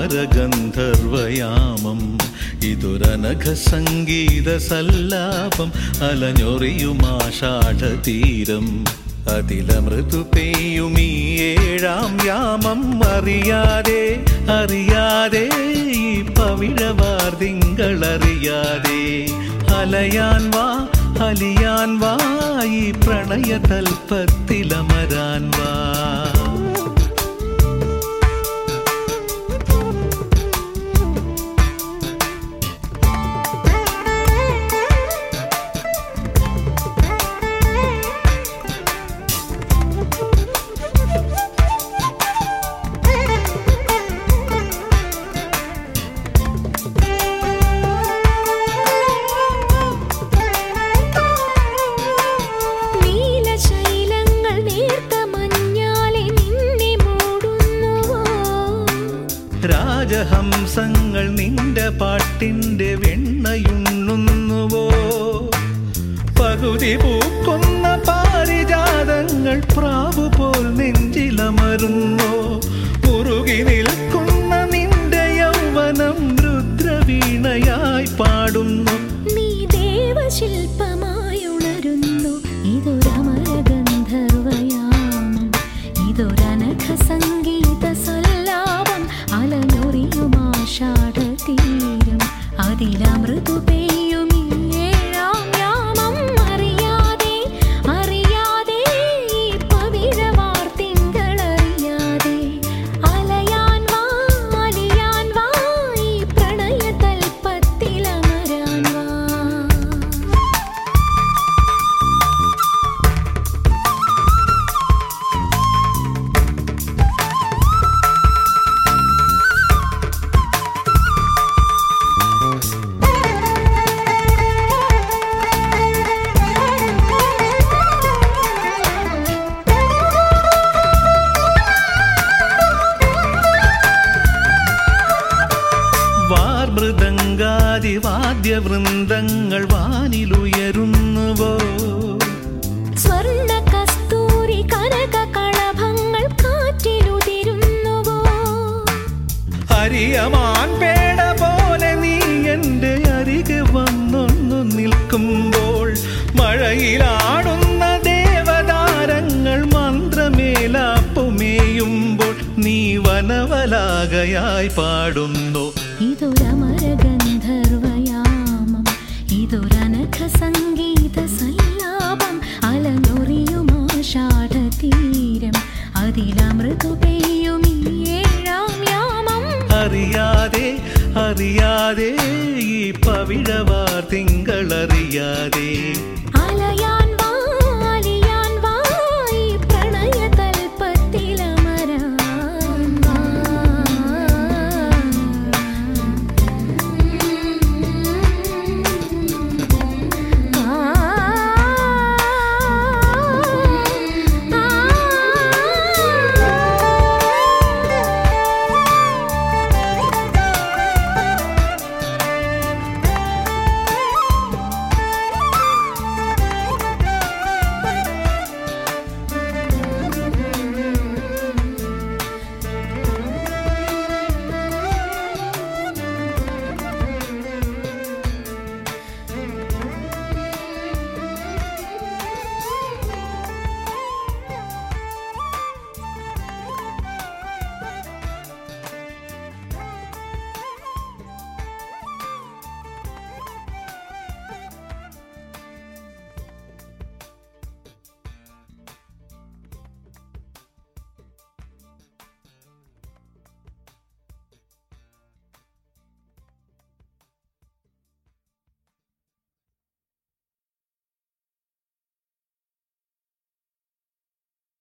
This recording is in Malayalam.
അമരഗന്ധർവയാമം ഇതൊരനഘ സംഗീത സല്ലാപം അലഞ്ഞൊറിയുമാഷാഢതീരം അതിലമൃദു പെയ്യുമീ ഏഴാം യാമം അറിയാതെ അറിയാതെ ഈ പവിഴവാർതിങ്കളറിയാതെ അലയാൻ വാ അലിയാൻ വാ ഈ പ്രണയതൽപ്പത്തിലമരാൻ വാ. രാജഹംസങ്ങൾ നിന്റെ പാട്ടിന്റെ വെണ്ണയുണ്ണുന്നുവോ? പകുതി പൂക്കുന്ന പാരിജാതങ്ങൾ പ്രാവുപോൽ നെഞ്ചിലമരുന്നോ? മുറുകി നിൽക്കുന്ന നിന്റെ യൗവനം രുദ്രവീണയായി പാടുന്നു. നീ ദേവശില്പമായി ഉണരുന്നു. ഇതൊരമരഗന്ധർവയാമം ഇതൊരനഘ സംഗീത സല്ലാപം അലഞ്ഞൊറിയുമാഷാഢതീരം അതിലമൃദു പെയ്യും ഏഴാം യാമം അറിയാതെ അറിയാതെ ഈ പവിഴവാർതിങ്കളറിയാതെ അലയാൻ വാ അലിയാൻ വാ ഈ പ്രണയതൽപ്പത്തിലമരാൻ വാ. വാദ്യവൃന്ദങ്ങൾ വാനിലുയരുന്നുവോ? സ്വർണ്ണ കസ്തൂരി കനക കളഭങ്ങൾ കാറ്റിലുതിരുന്നുവോ? അരിയമാൻ പേട പോലെ നീ എൻ്റെ അരികെ വന്നൊന്നു നിൽക്കുമ്പോൾ മഴയിലാടുന്ന ദേവതാരങ്ങൾ മന്ത്രമേലാപ്പുമേയുമ്പോൾ നീ വനവലാകയായി പാടുന്നു. ഇതൊരമരഗന്ധർവയാമം ഇതൊരനഘ സംഗീത സല്ലാപം അലഞ്ഞൊറിയുമാഷാഢതീരം അതിലമൃദു പെയ്യും ഏഴാം യാമം അറിയാതെ അറിയാതെ ഈ പവിഴവാർതിങ്കളറിയാതെ